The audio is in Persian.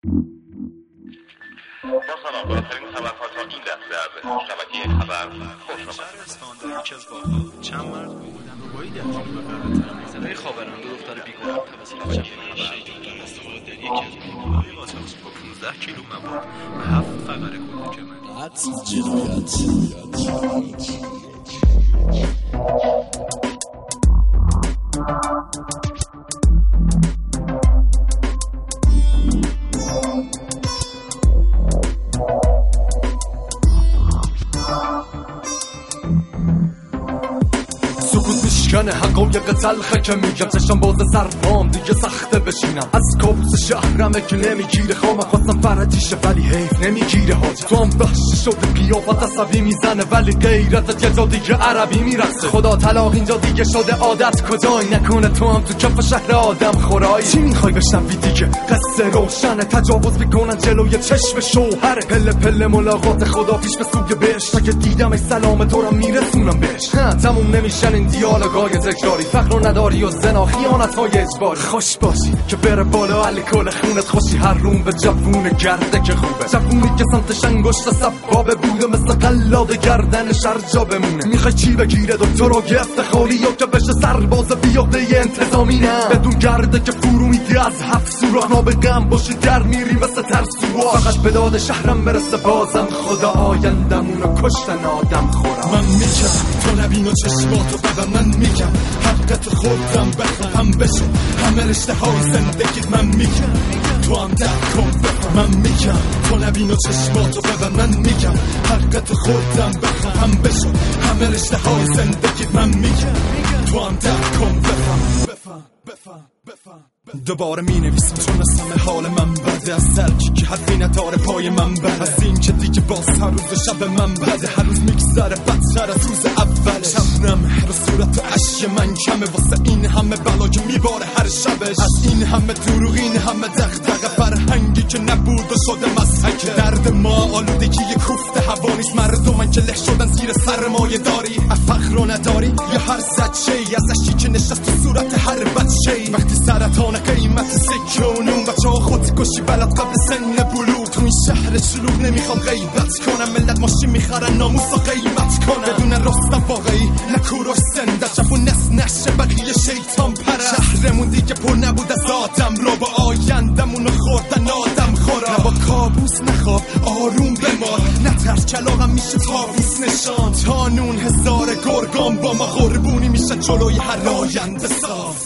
سلام، بهترین خبرها تا این لحظه از شبکه خبر خوش شهر اصفهان در یکی از باغ‌ها چند مرد بودن روبایی در جنوب غرب تهران زنای خوابران دو دختر بیگناه توسط شبکه خبر در استفاده در یکی از باغ‌های قاچاق با 15 کیلو مواد و 7 فقره کود سکوت میشکنه حقایق تلخه که میگم چشم باز سرپام دیگه سخته بشینم از کابوس شهرمه که نمیگیره خوام خواستم فرجیشه ولی حیف نمیگیره حاجی تو هم وحشی شده قیافت عصبی میزنه ولی غیرتت یه جا دیگه عربی میرسه خدا طلاق اینجا دیگه شده عادت کجایی نکنه تو هم تو کف شهر آدم خورایی چی میخوای بشنوی دیگه قصه روشنه تجاوز میکنن جلوی چشم شوهره پله پله ملاقات خدا پیش به سوی بهشت اگه دیدم ای سلام تو رو میرسونم بهش تموم نمیشن این دیالوگای تکراری فقر و نداری و زنا خیانت‌های اجباری خوش باشی که بره بالا الکل خونت خوشی هر روم به جوون گرده که خوبه جوونی که سمتش انگشت سبابه بوده مثل قلاده گردنش هر جا بمونه میخوای چی بگیره دکتر و افتخاری یا که بشه سرباز بیاده انتظامی نه بدون گرده که فرو میدی از هفت سوراخ نا به غم باشی در میری مثل ترسوها فقط به داد شهرم برسه بازم خدا آیندمونو کشتن آدم خورم من میگم تو نبین و چشماتو ببن من میگم حقت خودم بخواهم بشو همه رشته های زندگیت من میگم تو هم در کن بفهم من میگم تو نبین و چشماتو ببن من میگم حقت خودم بخواهم بشو همه رشته های زندگیت من میگم تو هم در کن بفهم دوباره می نویسم چون از همه حال من بده از ترکی که حرفی نداره پای من بده از این که دیگه باز هر روز شب من بده هر روز میگذره بدتر از روز اول شبنم رو صورت و اشی من کمه واسه این همه بلا که میباره هر شبش از این همه دروغ این همه دغدغه فرهنگی که نبود و شده مسحکه درد ما آلودگی کوفته هوا نیست مردمن که له شدن زیر سرمایه داری فقر رو نداری یا هر زدشی از اشی که نشست تو صورت هر بچه‌ای وقتی سرطان قیمت سکه و نون بچه ها خودکشی بلد قبل سن بلوغ تو این شهر شلوغ نمیخوام غیبت کنم ملت ماشین میخرن ناموس و قیمت کنم بدون رستم واقعی نکوروش زنده جفون نشه بقیه شیطان پره شهرمون دیگه پر نبود از آدم رو با آیندمونو خوردن آدم خورا با کابوس نخواب آروم بمار نترس کلاغم میشه تابوس نشان تا نون هزار گرگان با ما قربونی میشه جلوی هر آینده صاف